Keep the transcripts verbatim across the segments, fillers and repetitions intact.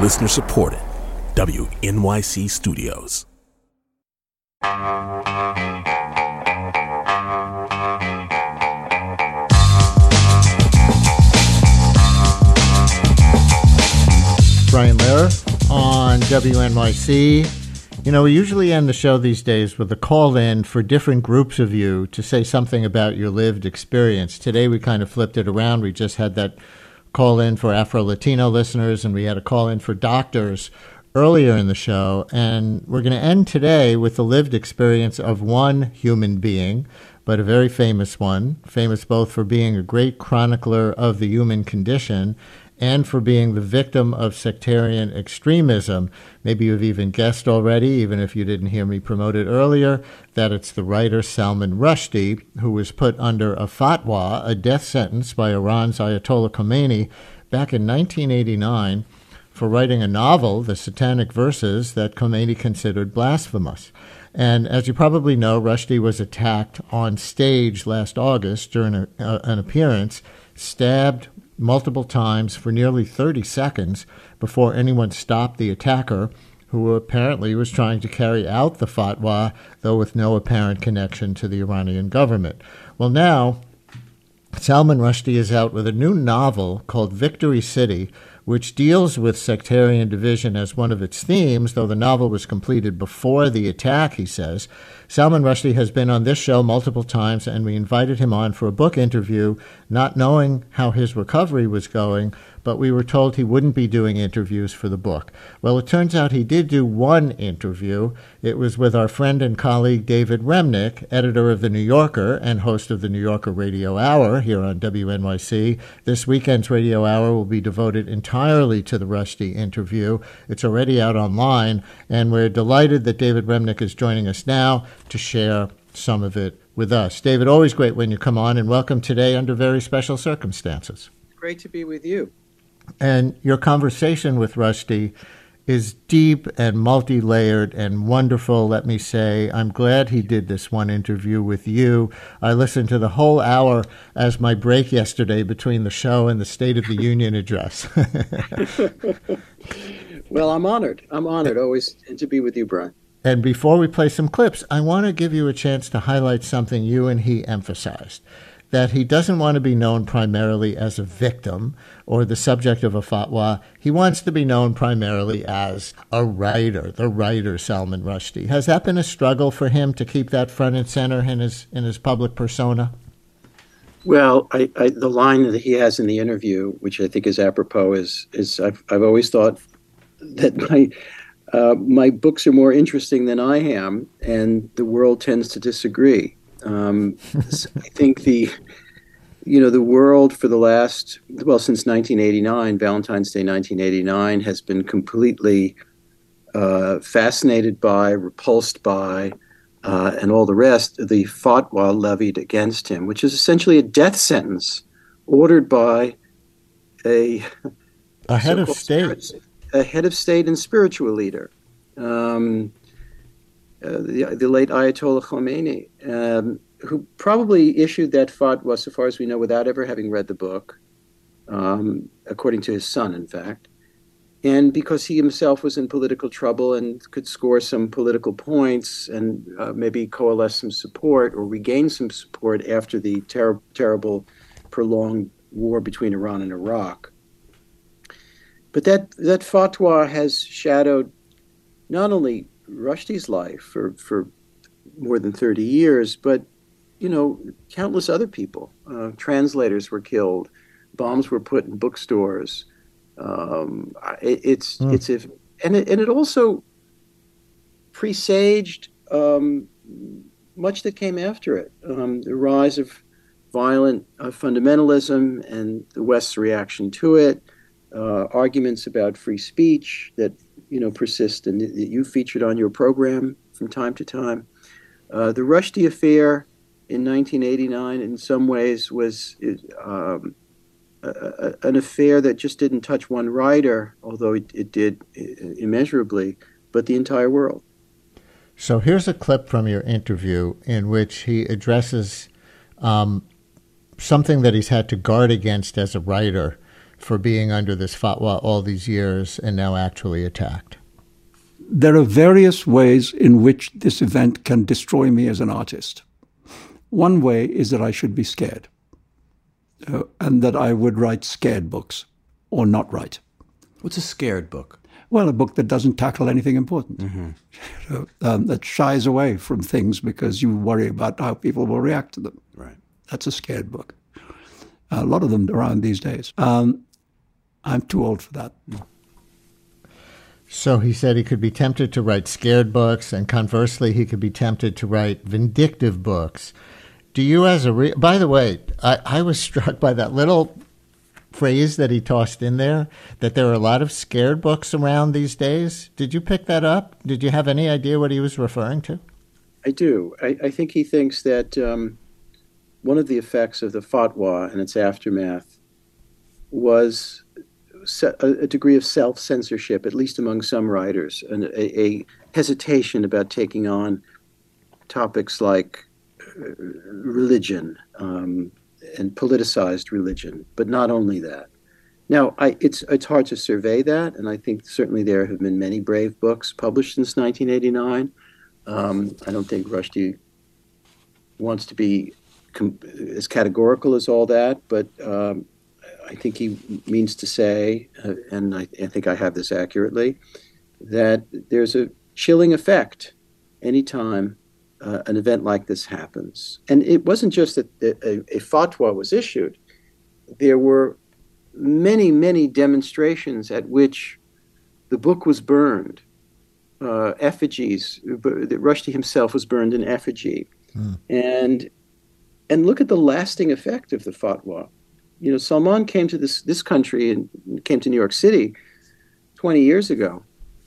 Listener supported. W N Y C Studios. Brian Lehrer on W N Y C. You know, we usually end the show these days with a call-in for different groups of you to say something about your lived experience. Today we kind of flipped it around. We just had that call-in for Afro-Latino listeners, and we had a call-in for doctors earlier in the show. And we're going to end today with the lived experience of one human being, but a very famous one, famous both for being a great chronicler of the human condition and for being the victim of sectarian extremism. Maybe you've even guessed already, even if you didn't hear me promote it earlier, that it's the writer Salman Rushdie, who was put under a fatwa, a death sentence by Iran's Ayatollah Khomeini, back in nineteen eighty-nine for writing a novel, The Satanic Verses, that Khomeini considered blasphemous. And as you probably know, Rushdie was attacked on stage last August during a, uh, an appearance, stabbed multiple times for nearly thirty seconds before anyone stopped the attacker, who apparently was trying to carry out the fatwa, though with no apparent connection to the Iranian government. Well, now, Salman Rushdie is out with a new novel called Victory City, which deals with sectarian division as one of its themes, though the novel was completed before the attack, he says. Salman Rushdie has been on this show multiple times, and we invited him on for a book interview, not knowing how his recovery was going, but we were told he wouldn't be doing interviews for the book. Well, it turns out he did do one interview. It was with our friend and colleague David Remnick, editor of The New Yorker and host of the New Yorker Radio Hour here on W N Y C. This weekend's Radio Hour will be devoted entirely to the Rushdie interview. It's already out online, and we're delighted that David Remnick is joining us now to share some of it with us. David, always great when you come on, and welcome today under very special circumstances. Great to be with you. And your conversation with Rushdie is deep and multi-layered and wonderful, let me say. I'm glad he did this one interview with you. I listened to the whole hour as my break yesterday between the show and the State of the Union address. Well, I'm honored. I'm honored always to be with you, Brian. And before we play some clips, I want to give you a chance to highlight something you and he emphasized, that he doesn't want to be known primarily as a victim or the subject of a fatwa. He wants to be known primarily as a writer, the writer Salman Rushdie. Has that been a struggle for him to keep that front and center in his in his public persona? Well, I, I, the line that he has in the interview, which I think is apropos, is is I've I've always thought that my uh, my books are more interesting than I am, and the world tends to disagree. Um, I think the, you know, the world for the last, well, since nineteen eighty-nine, Valentine's Day nineteen eighty-nine, has been completely uh, fascinated by, repulsed by, uh, and all the rest, the fatwa levied against him, which is essentially a death sentence ordered by a, a head of state, spirit, a head of state and spiritual leader. Um, Uh, the, the late Ayatollah Khomeini, um, who probably issued that fatwa, so far as we know, without ever having read the book, um, according to his son, in fact. And because he himself was in political trouble and could score some political points and uh, maybe coalesce some support or regain some support after the ter- terrible, prolonged war between Iran and Iraq. But that, that fatwa has shadowed not only Rushdie's life for, for more than thirty years, but, you know, countless other people. Uh, translators were killed. Bombs were put in bookstores. Um, it, it's, mm. it's, if, and it, and it also presaged um, much that came after it. Um, the rise of violent uh, fundamentalism and the West's reaction to it, uh, arguments about free speech that, you know, persist and that you featured on your program from time to time. Uh, the Rushdie affair in nineteen eighty-nine, in some ways, was um, a, a, an affair that just didn't touch one writer, although it, it did immeasurably, but the entire world. So here's a clip from your interview in which he addresses um, something that he's had to guard against as a writer for being under this fatwa all these years and now actually attacked? There are various ways in which this event can destroy me as an artist. One way is that I should be scared, uh, and that I would write scared books or not write. What's a scared book? Well, a book that doesn't tackle anything important, Mm-hmm. you know, um, that shies away from things because you worry about how people will react to them. Right. That's a scared book. A lot of them around these days. Um, I'm too old for that. So he said he could be tempted to write scared books, and conversely, he could be tempted to write vindictive books. Do you, as a re- by the way, I, I was struck by that little phrase that he tossed in there, that there are a lot of scared books around these days. Did you pick that up? Did you have any idea what he was referring to? I do. I, I think he thinks that um, one of the effects of the fatwa and its aftermath was se- a, a degree of self-censorship, at least among some writers, and a, a hesitation about taking on topics like uh, religion, um, and politicized religion, but not only that. Now, I, it's it's hard to survey that, and I think certainly there have been many brave books published since nineteen eighty-nine. Um, I don't think Rushdie wants to be com- as categorical as all that, but um, I think he means to say, uh, and I, I think I have this accurately, that there's a chilling effect anytime Uh, an event like this happens. And it wasn't just that a, a fatwa was issued. There were many, many demonstrations at which the book was burned. Uh, effigies, that Rushdie himself was burned in effigy. Mm. And and look at the lasting effect of the fatwa. You know, Salman came to this, this country and came to New York City twenty years ago,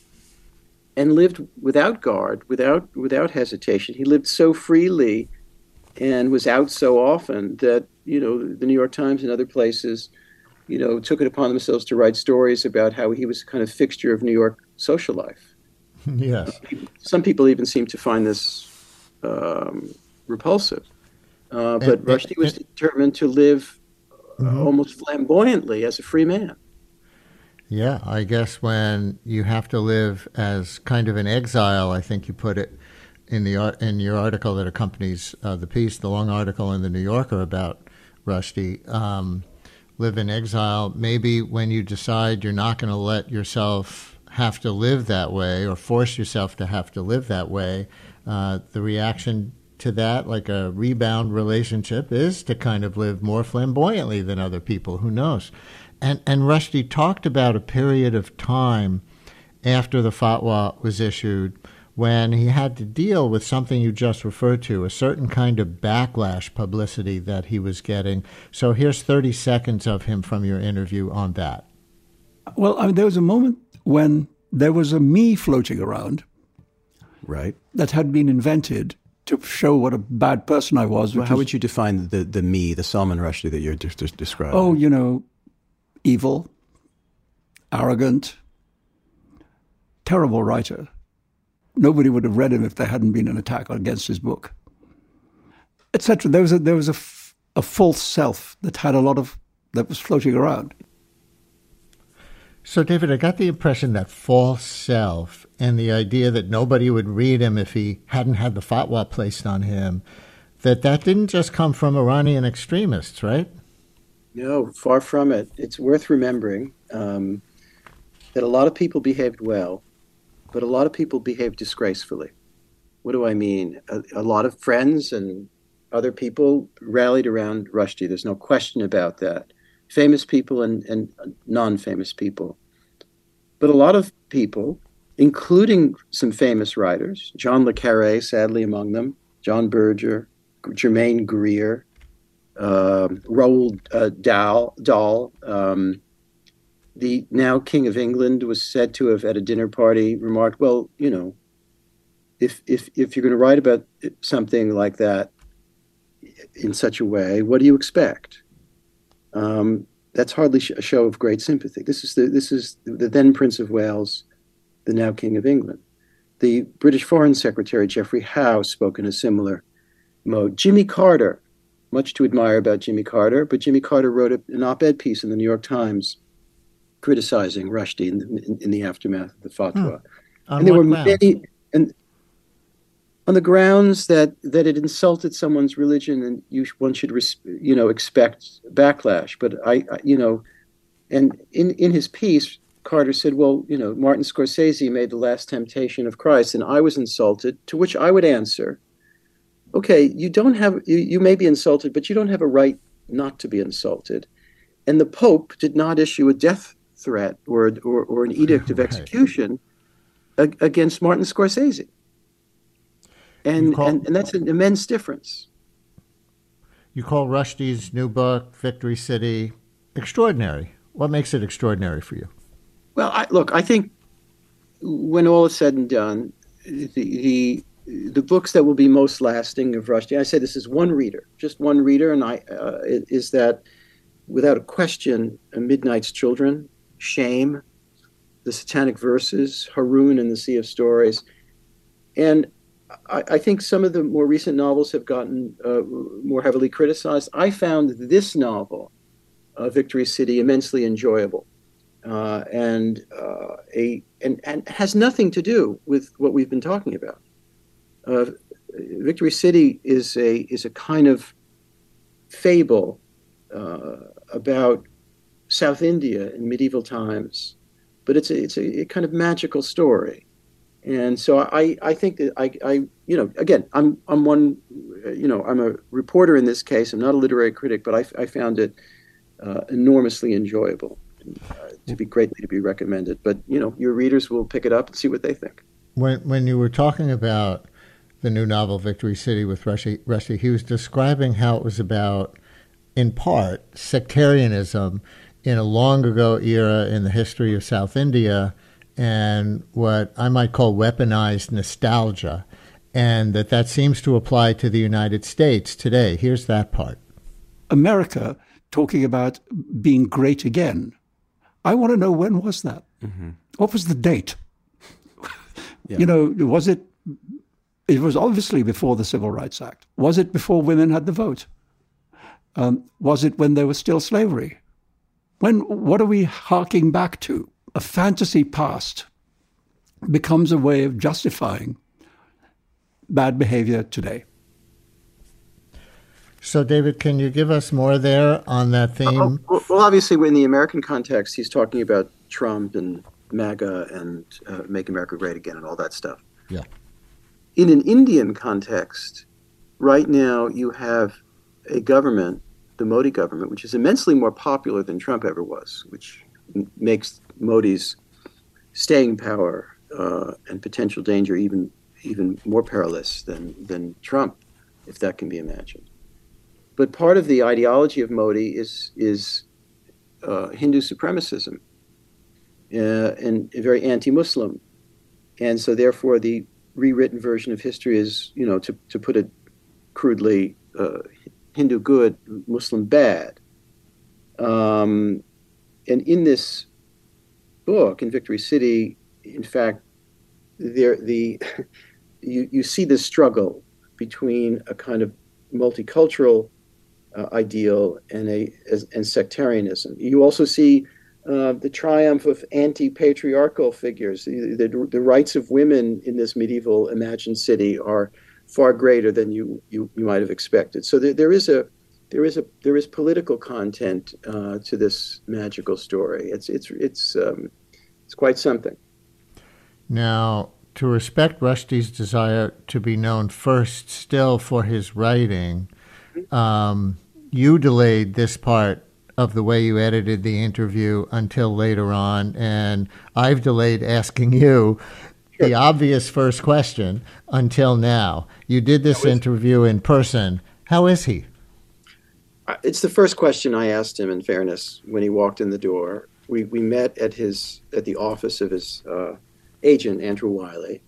and lived without guard, without without hesitation. He lived so freely and was out so often that, you know, the New York Times and other places, you know, took it upon themselves to write stories about how he was a kind of fixture of New York social life. Yes. Uh, some people even seem to find this um, repulsive. Uh, but and, Rushdie and, was determined to live uh, mm-hmm. almost flamboyantly as a free man. Yeah, I guess when you have to live as kind of an exile, I think you put it in the in your article that accompanies uh, the piece, the long article in the New Yorker about Rushdie, um, live in exile. Maybe when you decide you're not going to let yourself have to live that way or force yourself to have to live that way, uh, the reaction to that, like a rebound relationship, is to kind of live more flamboyantly than other people. Who knows? And and Rushdie talked about a period of time after the fatwa was issued when he had to deal with something you just referred to, a certain kind of backlash publicity that he was getting. So here's thirty seconds of him from your interview on that. Well, I mean, there was a moment when there was a me floating around, right, that had been invented to show what a bad person I was. Well, how was, would you define the, the me, the Salman Rushdie that you're just, just describing? Oh, you know, evil, arrogant, terrible writer. Nobody would have read him if there hadn't been an attack against his book, et cetera. There was a, there was a, f- a false self that had a lot of, that was floating around. So, David, I got the impression that false self and the idea that nobody would read him if he hadn't had the fatwa placed on him, that that didn't just come from Iranian extremists, right? No, far from it. It's worth remembering um, that a lot of people behaved well, but a lot of people behaved disgracefully. What do I mean? A, a lot of friends and other people rallied around Rushdie. There's no question about that. Famous people and, and non-famous people. But a lot of people, including some famous writers, John le Carré, sadly among them, John Berger, Germaine Greer, uh, Roald uh, Dahl, Dahl um, the now King of England was said to have, at a dinner party, remarked, well, you know, if if if you're going to write about something like that in such a way, what do you expect? Um, that's hardly a show of great sympathy. This is the this is the then Prince of Wales, the now King of England. The British Foreign Secretary Geoffrey Howe spoke in a similar mode. Jimmy Carter, much to admire about Jimmy Carter, but Jimmy Carter wrote a, an op-ed piece in the New York Times criticizing Rushdie in the, in, in the aftermath of the fatwa. Hmm. On And there what were grounds? many, and on the grounds that that it insulted someone's religion, and you one should res, you know expect backlash. But I, I you know, and in in his piece, Carter said, well, you know, Martin Scorsese made The Last Temptation of Christ, and I was insulted. To which I would answer, okay, you don't have you, you may be insulted, but you don't have a right not to be insulted. And the Pope did not issue a death threat or or, or an edict of Right. execution ag- against Martin Scorsese. And, call- and and that's an immense difference. You call Rushdie's new book, Victory City, extraordinary. What makes it extraordinary for you? Well, I, look, I think when all is said and done, the, the the books that will be most lasting of Rushdie, I say this is one reader, just one reader, and I uh, is that without a question, Midnight's Children, Shame, The Satanic Verses, Haroun and the Sea of Stories, and I, I think some of the more recent novels have gotten uh, more heavily criticized. I found this novel, uh, Victory City, immensely enjoyable. Uh, and uh, a and, and has nothing to do with what we've been talking about. Uh, Victory City is a is a kind of fable uh, about South India in medieval times, but it's a, it's a, a kind of magical story. And so I, I think that I, I you know again I'm I'm one you know I'm a reporter in this case. I'm not a literary critic, but I, I found it uh, enormously enjoyable. Uh, to be greatly to be recommended, but you know your readers will pick it up and see what they think. When when you were talking about the new novel Victory City with Rushdie, Rushdie, he was describing how it was about, in part, sectarianism in a long ago era in the history of South India, and what I might call weaponized nostalgia, and that that seems to apply to the United States today. Here's that part. America talking about being great again. I want to know, when was that? Mm-hmm. What was the date? Yeah. You know, was it, it was obviously before the Civil Rights Act. Was it before women had the vote? Um, was it when there was still slavery? When, what are we harking back to? A fantasy past becomes a way of justifying bad behavior today. So, David, can you give us more there on that theme? Uh, well, obviously, in the American context, he's talking about Trump and MAGA and uh, Make America Great Again and all that stuff. Yeah. In an Indian context, right now you have a government, the Modi government, which is immensely more popular than Trump ever was, which m- makes Modi's staying power uh, and potential danger even even more perilous than, than Trump, if that can be imagined. But part of the ideology of Modi is is uh, Hindu supremacism uh, and very anti-Muslim, and so therefore the rewritten version of history is, you know, to to put it crudely, uh, Hindu good, Muslim bad. Um, and in this book, in Victory City, in fact, there the you you see this struggle between a kind of multicultural Uh, ideal and a as, and sectarianism. You also see uh, the triumph of anti-patriarchal figures. The, the, the rights of women in this medieval imagined city are far greater than you you, you might have expected. So there, there is a there is a there is political content uh, to this magical story. It's it's it's um, it's quite something. Now, to respect Rushdie's desire to be known first still for his writing, um, you delayed this part of the way you edited the interview until later on, and I've delayed asking you sure. the obvious first question until now. You did this interview in person. How is he? It's the first question I asked him, in fairness, when he walked in the door. We we met at his at the office of his uh, agent, Andrew Wiley.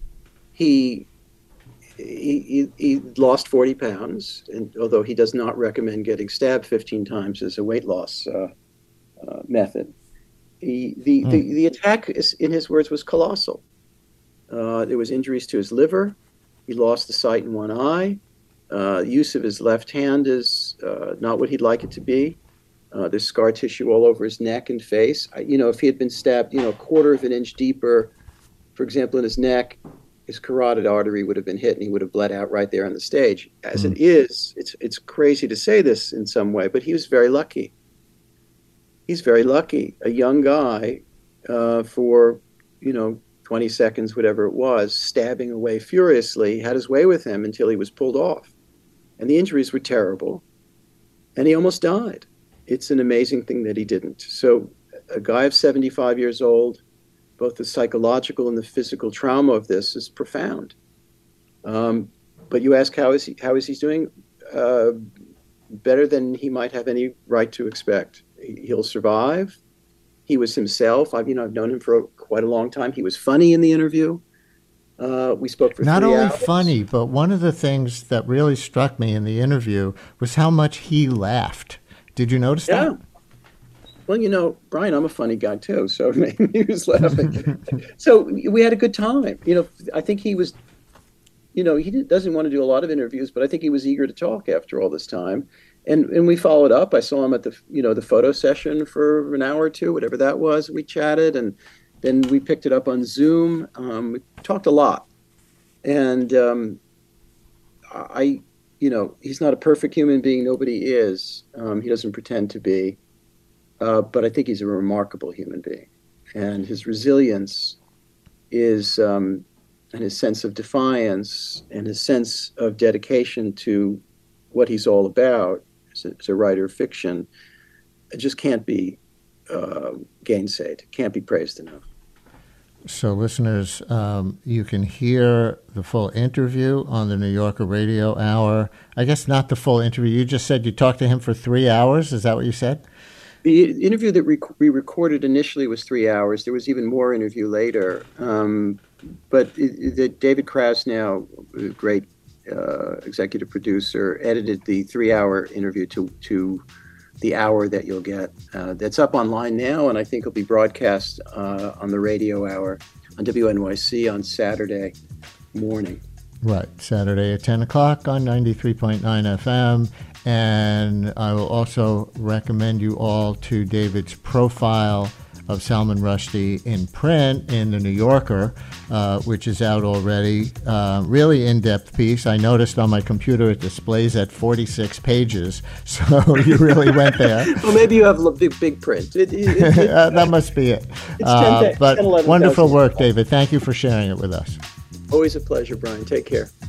He He, he, he lost forty pounds, and although he does not recommend getting stabbed fifteen times as a weight loss uh, uh, method, he, the, mm. the the attack, is, in his words, was colossal. Uh, there was injuries to his liver. He lost the sight in one eye. Uh, use of his left hand is uh, not what he'd like it to be. Uh, there's scar tissue all over his neck and face. I, you know, if he had been stabbed, you know, a quarter of an inch deeper, for example, in his neck, his carotid artery would have been hit and he would have bled out right there on the stage. As mm. it is, it's it's crazy to say this in some way, but he was very lucky. He's very lucky. A young guy uh, for, you know, twenty seconds, whatever it was, stabbing away furiously, had his way with him until he was pulled off. And the injuries were terrible. And he almost died. It's an amazing thing that he didn't. So a guy of seventy-five years old, both the psychological and the physical trauma of this is profound. Um, but you ask, how is he, how is he doing? Uh, better than he might have any right to expect. He'll survive. He was himself. I've, you know, I've known him for a, quite a long time. He was funny in the interview. Uh, we spoke for Not three only hours. funny, but one of the things that really struck me in the interview was how much he laughed. Did you notice Yeah. that? Well, you know, Brian, I'm a funny guy too, so maybe he was laughing. So we had a good time. You know, I think he was, you know, he doesn't want to do a lot of interviews, but I think he was eager to talk after all this time. And and we followed up. I saw him at the, you know, the photo session for an hour or two, whatever that was. We chatted, and then we picked it up on Zoom. Um, we talked a lot. And um, I, you know, he's not a perfect human being. Nobody is. Um, he doesn't pretend to be. Uh, but I think he's a remarkable human being. And his resilience is, um, and his sense of defiance and his sense of dedication to what he's all about as a, as a writer of fiction, it just can't be uh, gainsaid, can't be praised enough. So, listeners, um, you can hear the full interview on the New Yorker Radio Hour. I guess not the full interview. You just said you talked to him for three hours. Is that what you said? The interview that rec- we recorded initially was three hours. There was even more interview later. Um, but it, it, David Krasnow, a great uh, executive producer, edited the three-hour interview to to the hour that you'll get. Uh, that's up online now, and I think it'll be broadcast uh, on the radio hour on W N Y C on Saturday morning. Right, Saturday at ten o'clock on ninety-three point nine F M. And I will also recommend you all to David's profile of Salman Rushdie in print in the New Yorker, uh, which is out already. Uh, really in-depth piece. I noticed on my computer it displays at forty-six pages, so you really went there. Well, maybe you have big, big print. It, it, it, it, uh, that must be it. It's uh, ten, but ten, eleven wonderful work, thousand. David. Thank you for sharing it with us. Always a pleasure, Brian. Take care.